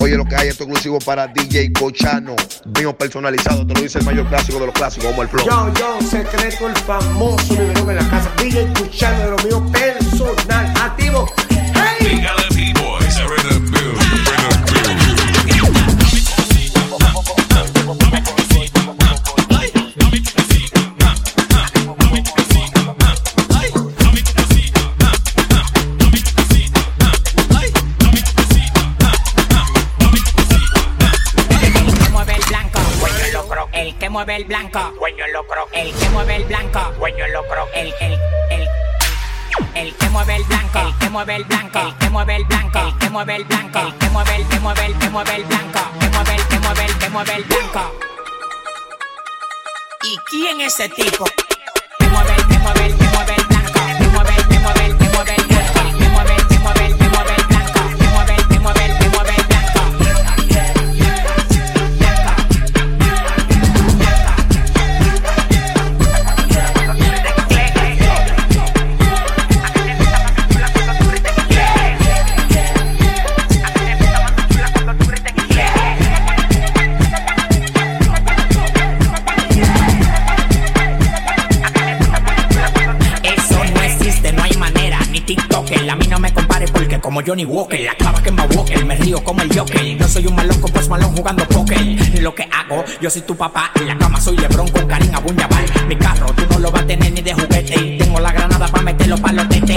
Oye, lo que hay, esto exclusivo para DJ Cochano. Mío personalizado, te lo dice el mayor clásico de los clásicos, como el flow. Yo, secreto, el famoso, mi menú en la casa. DJ Cochano, de lo mío personal. Activo. ¡Hey! Dígale, B-Boys, are in the building. El que mueve el blanco, dueño el locro. El que mueve el blanco, dueño el locro. El que mueve el blanco, el que mueve el blanco, el que mueve el blanco, el que mueve el blanco, el que mueve el blanco, que mueve el blanco. ¿Y quién es ese tipo? Que mueve el blanco, que mueve el blanco, que mueve el blanco, que mueve el blanco, que mueve el blanco. A mí no me compare porque como Johnny Walker, la clava que me Walker, me río como el Joker. No soy un malón con Post Malone jugando póker. Lo que hago, yo soy tu papá. En la cama soy LeBron con Karim Abdul-Jabbar. Mi carro tú no lo vas a tener ni de juguete. Tengo la granada para meterlo pa' los tetes.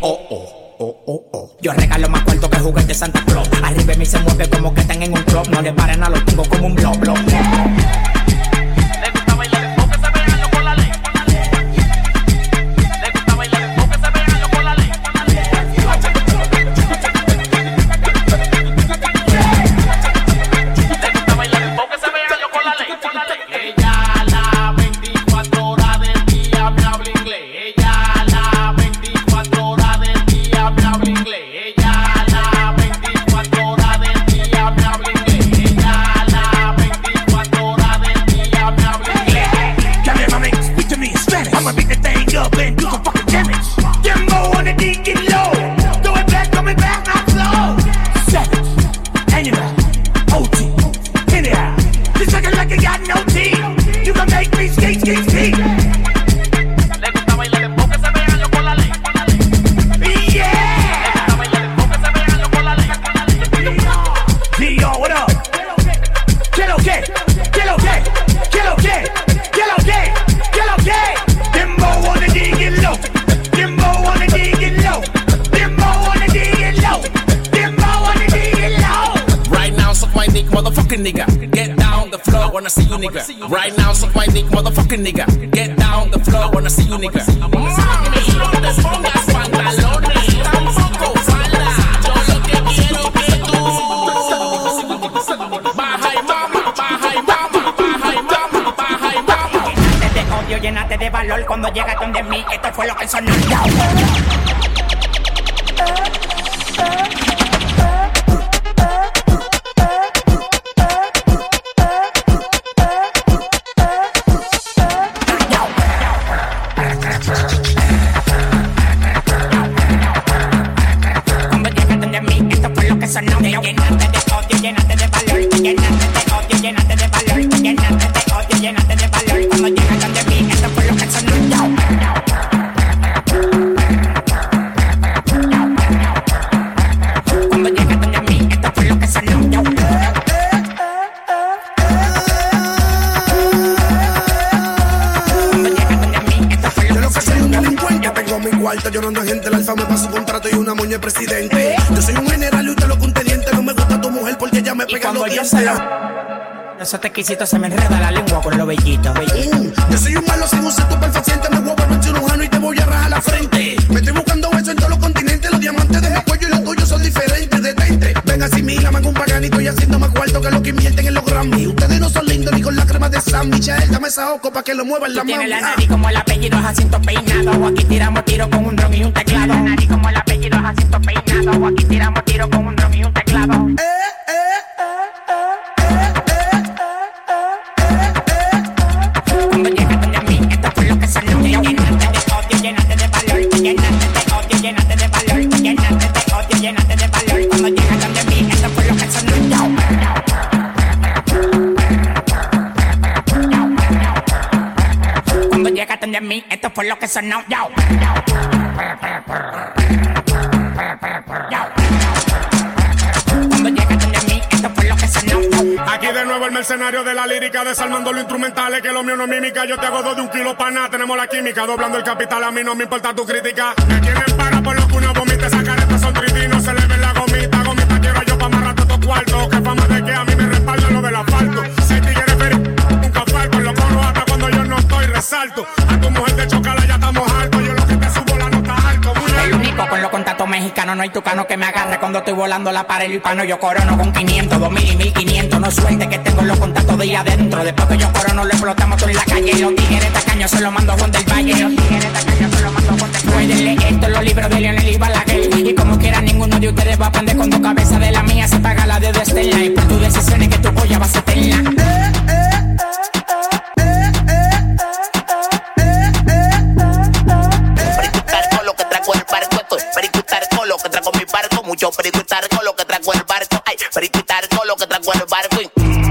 Yo regalo más cuarto que juguete Santa Claus. Arriba de mí se mueve como que están en un club. No le paren a los tengo como un blob. Right now, suck my dick, motherfucking nigga. Get down the floor, I wanna see you, nigga. No te pongas pantalones, tampoco falda. Yo lo que quiero que tú baja y mama, baja y mama, baja y mama, baja y mama. Llénate de odio, llénate de valor cuando llegas donde mí. Esto fue lo que sonó. Yo no ando en gente, el alfa me pasa un contrato y una moña de presidente. Yo soy un general y usted lo que un teniente. No me gusta tu mujer porque ella me pega los dientes. Esos tequisitos se me enreda la lengua con los bellitos. Yo soy un malo sin un seto perfecciente. Me voy a volver cirujano y te voy a rajar la frente. Me estoy buscando eso en todos los continentes. Los diamantes de mi cuello y los tuyos son diferentes. Detente, venga así mira, man, un paganito y haciendo más cuarto que lo que invierten en los Grammy. Ustedes no son lindos ni con la crema de San Michel. Dame esa oco pa' que lo muevan la mano. Tiene la nariz como el apellido Jacinto Peinado. Aquí tiramos tiro con un dron y un teclado. La nariz como el apellido Jacinto Peinado. Aquí tiramos tiro con un dron y un teclado. Cuando llegas donde mí, esto fue lo que sonó. Llénate de odio, llénate de valor. Llénate de odio, llénate de valor. Llénate de odio, llénate de valor. Cuando llegas donde mí, esto fue lo que sonó. de mí, esto fue lo que sonó. Yo. Cuando llegaste de mí, esto fue lo que sonó. Aquí de nuevo el mercenario de la lírica, desarmando los instrumentales, que lo mío no es mímica. Yo te hago 2 de 1 kilo para nada, tenemos la química, doblando el capital, a mí no me importa tu crítica. Me tienen para por lo que uno vomite, esa careta son tritinos, se le ven la gomita, gomita quiero yo pa' amarrar todos estos cuartos. Que fama de que a mí me respalda lo del asfalto. Si tigres nunca falto, lo corro hasta cuando yo no estoy, resalto. A tu mujer de chocala ya estamos altos, yo lo que te subo la nota alto, muy alto. El único con los contactos mexicanos, no hay tucano que me agarre cuando estoy volando la pared y pano. Yo corono con 500, 2000 y 1500, no suelte que tengo los contactos de ahí adentro. Después que yo corono lo explotamos todo en la calle. Los tigres tacaños se los mando a Juan del Valle. Los tigres tacaños se los mando a Juan del Valle. Pueden leer esto los libros de Leonel y Balaguer. Y como quiera ninguno de ustedes va a aprender con tu cabeza de la mía. Se paga la deuda Estela y por tus decisiones que tu polla va a ser eterna. Mucho perico y tarco, lo que trajo el barco. Ay, perico y tarco, lo que trajo el barco.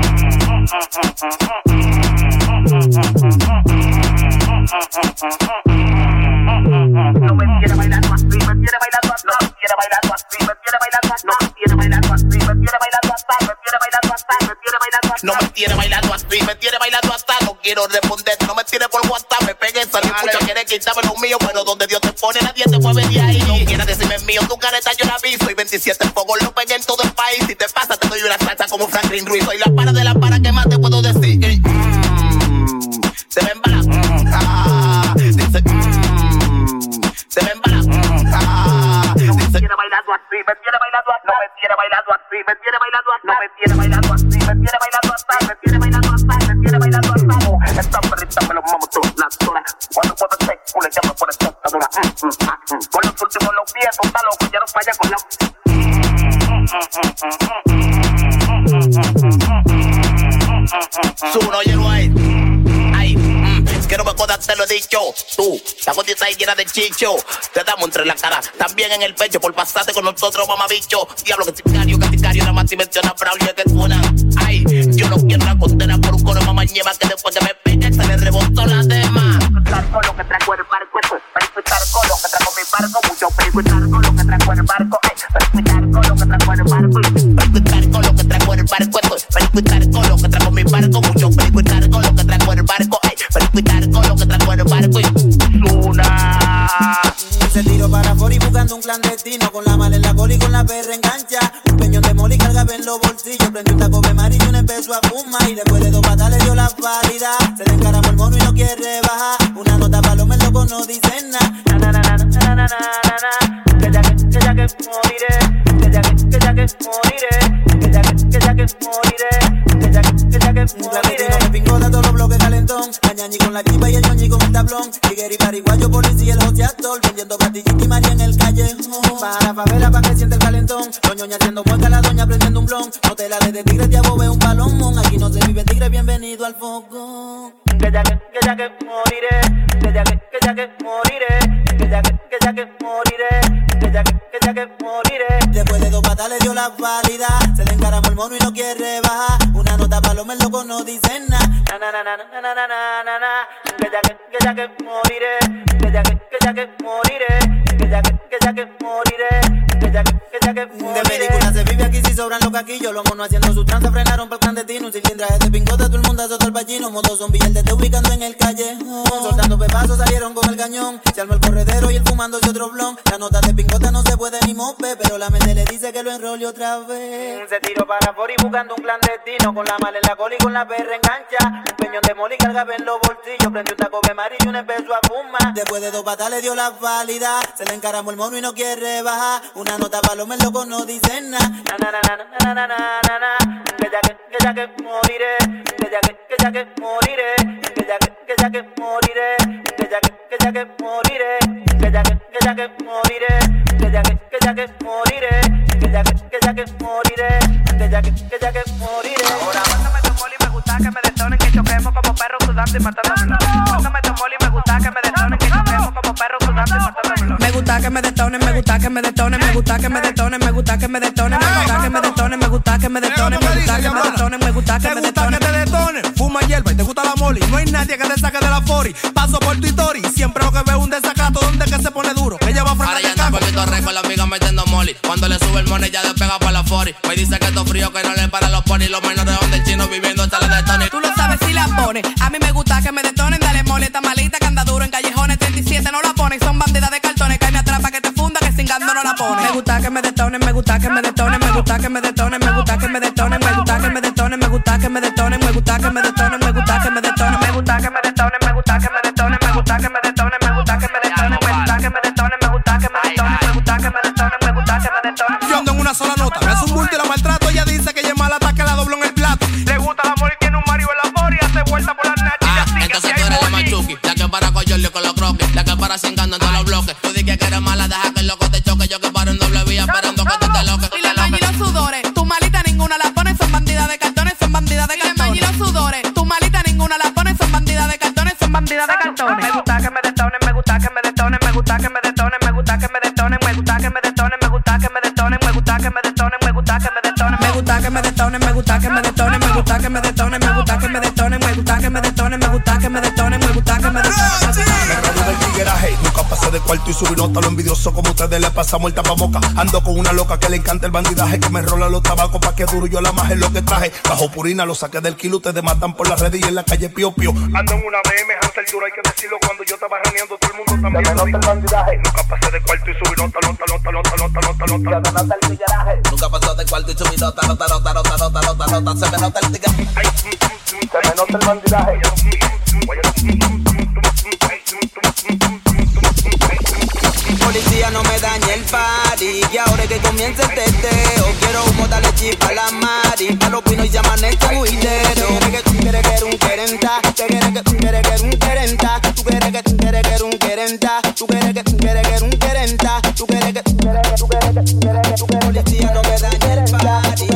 No me quiere bailando así, me quiere bailando así, no quiere bailando así, me quiere bailando así, no quiere bailando así, me quiere bailando así, me quiere bailando así, me quiere bailando así. No me quiere bailando así, me quiere bailando así, no quiero responder, no me tiene por WhatsApp, me pegué, salí mucho, quiere quitarme lo mío, pero donde Dios te pone nadie te mueve de ahí. No quieras decirme es mío, tu careta yo la aviso y 27 fuegos lo pegué en todo el país. Si te pasa te doy una salsa como Franklin Ruiz, soy la para de la para que más te puedo decir. Se me embala, dice, se me embala, dice, me quiere bailando así, me quiere bailando así, no me quiere bailando así, me quiere bailando así, no me quiere bailando así, me quiere bailando así, me quiere bailando así, me quiere bailando así. Esta perrita me lo mamo todas las horas, cuando puedo ser culo ya me pone tentadora. Con los últimos los pies, está loco, ya no falla con la... Subo, no llego ahí. Que no me jodas, te lo he dicho. Tú, la gotita ahí llena de chicho. Te damos entre la cara, también en el pecho. Por pasarte con nosotros, mamabicho. Diablo, que sicario, nada más si menciona Braulio que suena. Ay, yo no quiero una condena por un coro mamañema. Que después que me pegue se le rebotó la dema. Con lo que trajo el barco, perico y tarco, lo que trajo mi barco. Mucho perico y tarco, lo que trajo el barco. Perico y tarco, lo que trajo el barco. Perico y tarco, lo que trajo el barco. Perico y tarco, lo que trajo mi barco. Mucho perico y tarco, lo que trajo el barco. Perico y tarco, lo que trajo el barco. Se tiró para afuera y buscando un clandestino. Con la mala en la cola y con la perra engancha. Un peñón de moli cargaba en los bolsillos. Prendió un taco de marido y un empezó a fumar. Y después de 2 patas le dio la pálida. Se le encaramó el mono y no quiere bajar. Una nota para los locos no dicen nada. Que ya que moriré. Que ya que moriré. Que ya que moriré. Que ya que moriré. Me pingó de todos los bloques calentón. La ñañi con la chiva y el ñoñi con el tablón. Tigueri, pariguayo, policía, el joseador. Vendiendo pastillita y María en el callejón. Baja la favela pa' que siente el calentón. Los ñoña haciendo mueca, la doña prendiendo un blon. No te la des de tigre, te above un palomón. Aquí no se vive tigre, bienvenido al foco. Que ya que moriré. Que ya que moriré. Que ya que moriré. Que ya que moriré. Después de 2 patas le dio la válida. Se le encaramó el mono y no quiere bajar. Una nota pa' los locos no dicen nada. Que ya que moriré. Que ya que moriré. Que ya que moriré. Que ya que moriré. De película se vive aquí si sobran los caquillos. Los monos haciendo su tranza frenaron pa'l clandestino. Un cilindraje de pingote, todo el mundo azota el pachino. Motos son billes de ubicando en el callejón. Soltando pepazos salieron con el cañón. Se armó el corredero y el fumándose otro blon. La nota de pingota no se puede ni mope, pero la mente le dice que lo enrolle otra vez. Se tiró para afuera y buscando un clandestino. Con la mala en la cola y con la perra engancha. Un peñón de moli cargaba en los bolsillos. Prendió un taco de marido y un empezó a fumar. Después de 2 patas le dio la válida. Se le encaramó el mono y no quiere bajar. Una nota pa' los locos no dicen nada. Que ya que moriré. Que ya que moriré. Que ya que moriré. Que ya que moriré. Que ya que moriré. Que ya que moriré. Que ya que moriré. Que ya que moriré. Ahora mándame tu moli, me gusta que me detonen, que choquemos como perros sudando y matándome. Mándame tu moli, me gusta que me detonen, que choquemos como perros sudando y matándome. Me gusta que que me detonen, me gusta que me detonen, me gusta que me detonen, me gusta que me detonen, me gusta que me detonen, me gusta que me detonen, me gusta que me detonen, me gusta que me detonen. Te detonen, fuma hierba y te gusta la moli. No hay nadie que te saque de la fori. Paso por tu history, siempre lo que veo un desacato donde que se pone duro. Que ella va a frenar. Ahora ya anda por mi torre con la amiga metiendo molly. Cuando le sube el money ya despega para la fori. Me dice que esto frío que no le para los ponis. Los menores donde el chino viviendo hasta la de Tony. Tú lo sabes si la pones. A mí me gusta que me detonen, dale mole, esta malita que anda duro en callejones 37 no la ponen. Son bandidas de cartones que me atrapa que te funda que cingando no la ponen. Me gusta que me detonen, me gusta que me detonen, me gusta que me detonen, me gusta que me detonen, me gusta que me detonen, me gusta que me detonen, me gusta que me detonen, me gusta que me detonen, me gusta que me detonen, me gusta que me detonen, me gusta que me detonen, me gusta que me detonen, me gusta que me detonen, me gusta que me detonen, me gusta que me detonen, me gusta que me detonen. Yo ando en una sola nota, me hace un bulto y la maltrato. Ella dice que ella es mala, hasta que la doblo en el plato. Le gusta el amor y tiene un Mario en la fori. Hace vuelta por las nachas. Entonces tú eres la machuki, la que para con Jordi con los croquis, la que para cingando en todos los bloques. Tú dices que eres mala, deja que el loco te choque. Yo que paro en doble vía esperando que tú te loques. Y la maña y los sudores, tu malita ninguna la pone, son bandidas de cartones, son bandidas de cartones. Y la maña y los sudores, tu malita ninguna la pone, son bandidas de cartones, son bandidas de cartones. Me gusta que me detonen, me gusta que me detonen, me gusta que me detonen, me gusta que me detonen, me gusta que me detonen, me gusta que me detonen, me gusta que me detonen, me gusta que me detonen, me gusta que me detonen, me gusta que me detonen, me gusta que me detonen, me gusta que me detonen, me gusta que me detonen, me gusta que me detonen, me gusta que me detonen. Me rodeo del tigueraje, nunca pasé de cuarto y subí nota. Lo envidioso como ustedes le pasamos el tapaboca. Ando con una loca que le encanta el bandidaje, que me rola los tabacos pa' que duro yo la maje lo que traje. Bajo purina lo saqué del kilo, ustedes matan por las redes y en la calle pío pío. Ando en una BM, Hansel duro, hay que decirlo. Cuando yo estaba raneando todo el mundo también me nota el bandidaje. Nunca pasé de cuarto y subí nota. Nunca pasó de cuarto y subí nota. Se me nota el tigre. Se me nota el bandidaje. Policía, no me dañe el party. Y ahora que comience el teteo, quiero humo, dale chip a la mari. A los pinos y se amanece juidero. Tú quieres que un querenta. Tú quieres que un querenta. Tú quieres que un querenta. Tú quieres que un querenta. Tú quieres que policía, no me dañe el party.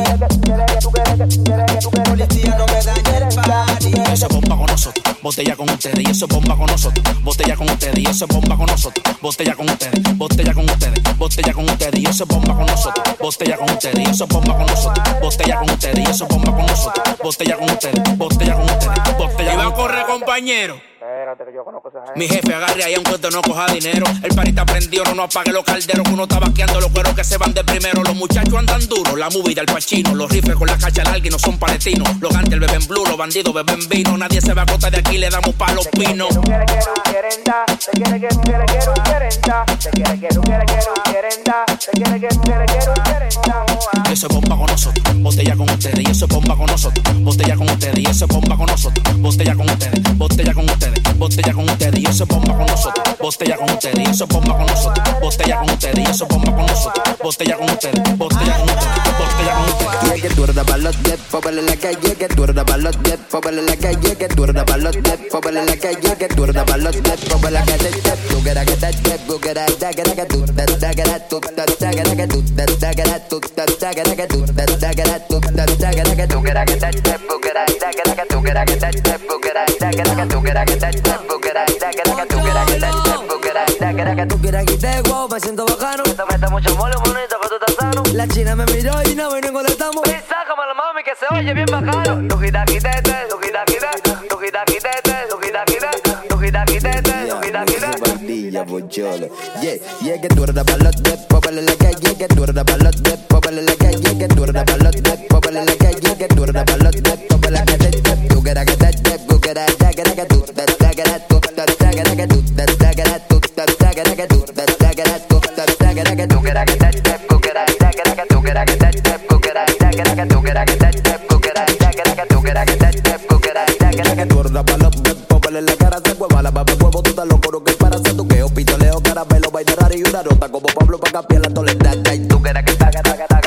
Policía, no me dañe el party. Eso es bomba con nosotros, botella con ustedes. Y eso es bomba con nosotros, botella con ustedes. Y eso es bomba con nosotros, botella con ustedes, botella con ustedes, botella con ustedes. Y eso es bomba con nosotros, botella con ustedes. Y eso es bomba con nosotros, botella con ustedes. Y eso es bomba con nosotros, botella con ustedes, botella con ustedes, botella. Iba a correr, compañero. Espérate que yo conozco esa gente. Mi jefe agarre ahí aunque usted no coja dinero. El parita prendió, no apague los calderos. Que uno está vaqueando los cueros que se van de primero. Los muchachos andan duros, la movida, el pachino. Los rifles con la cacha larga y no son palestinos. Los gantes beben blue, los bandidos beben vino. Nadie se va a costa de aquí, le damos pa' los pinos. Te quiere que un querenta. Te quiere que un querenta. Te quiere que un querenta. Te quiere que un querenta. Eso es bomba con nosotros, botella con ustedes. Y eso es bomba con nosotros, botella con ustedes. Y eso es bomba con nosotros, botella con ustedes, botella con ustedes, botella con ustedes. Y eso es bomba con nosotros, botella con ustedes. Y eso es bomba con nosotros, botella con ustedes. Y eso es bomba con nosotros, botella con ustedes, botella con ustedes, botella con ustedes. Que tú eres para los dead, pobres en la calle. Que tú eres para los dead, pobres en la calle. Que tú eres para los dead, pobres en la calle. Que tú eres para los dead, pobres en la calle. Tú quieres que te dead, tú quieres que tú te tagueras, tú te tagueras, que tú te tagueras, tú te tagueras, que tú te tagueras, tú te tagueras, que tú quieres que te dead, tú quieres que tú quieres que te dead, tú quieres que tú quieres que te dead, tú quieres que tú quieres que te dead, tú quieres que tú quieres que te wow, me siento bacano. Te mete mucho mole, bonito, que tú estás sano. La china me miró y no me contestamos. Y sácame la mami que se oye bien bacano. Lujita quitete, lujita quitete, lujita quitete, lujita quitete, lujita quitete, lujita quitete. Bandilla, pocholo. Yeah, que tú eres para los dead, pobres en la calle. Que tú eres para los dead, pobres en la calle. Que tú eres para los dead, pobres en la calle. Que tú eres para los dead, pobres en la calle. Tú quieres que te dead, tú quieres que tú te tagueras, tú te tagueras, que tú te tagueras, tú te tagueras, que tú te tagueras, tú te tagueras, que tú quieres que te dead, tú quieres que tú quieres que te dead, tú quieres que tú quieres que te dead, tú quieres que tú quieres que te dead, tú quieres que tú eres para los dead, pobres en la cara se hueva la baba huevo, tú estás loco que para hacer tu queo, pistoleo, caramelo, baile raro y una nota como Pablo para cambiar la tolerada. Tú quieres que cambiar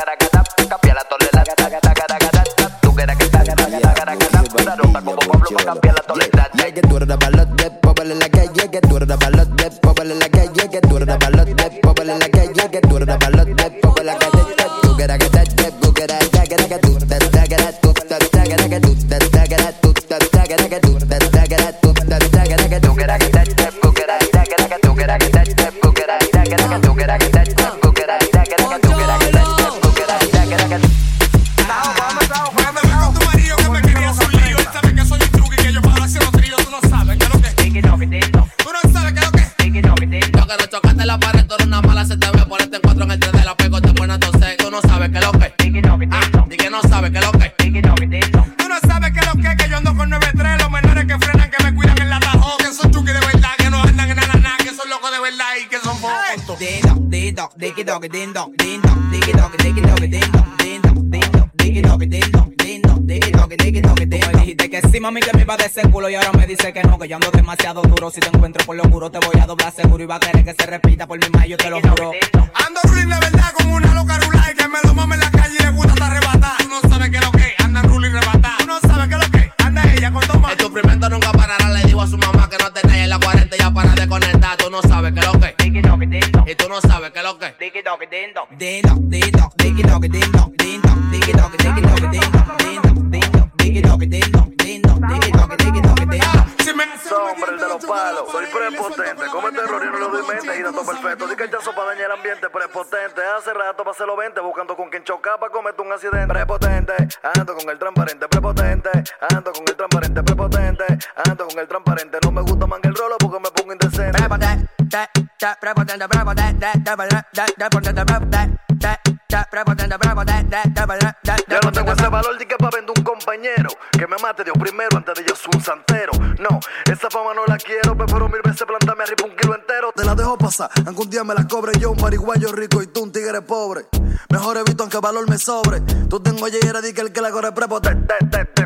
la tolerada, tú quieres que una nota como Pablo para cambiar la tolerada. Que tú eres para los dead, pobres en la calle, que tú eres para los dead, pobres en la calle, que tú eres para los dead, pobres en la calle, que tú eres para los dead, pobres en la calle. Tú quieres que te dead, tú quieres que tú te tagueras, Mami que me iba de ese culo y ahora me dice que no, que yo ando demasiado duro. Si te encuentro por lo juro te voy a doblar seguro y va a querer que se repita por mi mayo, yo te lo juro. Ando ruling de verdad como una loca rula y que me lo mame en la calle y le gusta estar arrebatada. Tú no sabes qué es lo que anda ruling rebatada. Tú no sabes qué es lo que anda ella con toma. El sufrimiento nunca parará, le digo a su mamá que no te en la 40 ya para de conectar. Tú no sabes qué es lo que y tú no sabes qué es lo que Sombra, el de los palos, soy prepotente. Come terror y no le doy mente. Y todo perfecto, di que el chazo para dañar el ambiente. Prepotente, hace rato para hacerlo 20. Buscando con quien chocar para cometer un accidente. Prepotente, ando con el transparente. Prepotente, ando con el transparente. Prepotente, ando con el transparente. No me gusta manga el rolo porque me pongo indecente. Prepotente, prepotente, ya no tengo ese valor de que pa' vender un compañero que me mate Dios primero antes de yo soy un santero. No, esa fama no la quiero, prefiero 1000 veces plantarme arriba un kilo entero. Te la dejo pasar, aunque un día me la cobre yo, un pariguayo rico y tú un tigre pobre. Mejor evito aunque valor me sobre. Tú tengo yera di que el que la corre prepotente.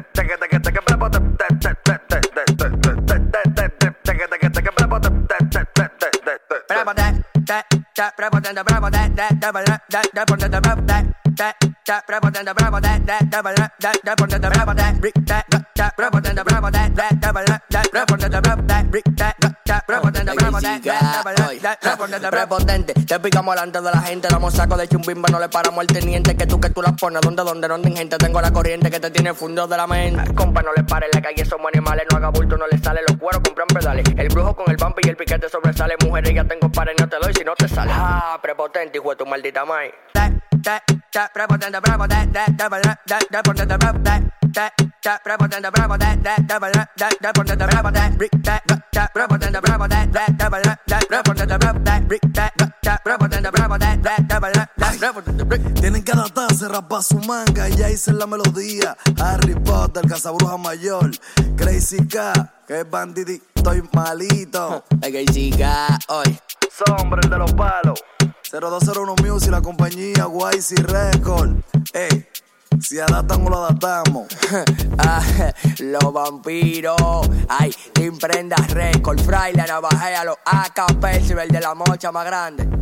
Prepotente, te picamos delante de la gente. Damos saco de chumbimba, no le paramos al teniente. Que tú las pones, donde no gente. Tengo la corriente que te tiene fundo de la mente. Compa, no le pare, la calle somos animales. No haga bulto, no le sale. Los cueros compran pedales. El brujo con el bump y el piquete sobresale. Mujeres ya tengo pares, no te doy si no te sale. Ah, prepotente, hijo de tu maldita madre. Prepotente, tienen que adaptarse, rapar su manga y ya hice la melodía. Harry Potter, Casabruja Mayor, Crazy K, que es bandidi, estoy malito. Crazy K, hoy. Sombra, el de los palos. 0201 Music, la compañía YC Record. Ey, si adaptan o lo adaptamos. Los vampiros. Ay, te imprendas Record. Fraile, navajea, los AK, Percival de la mocha más grande.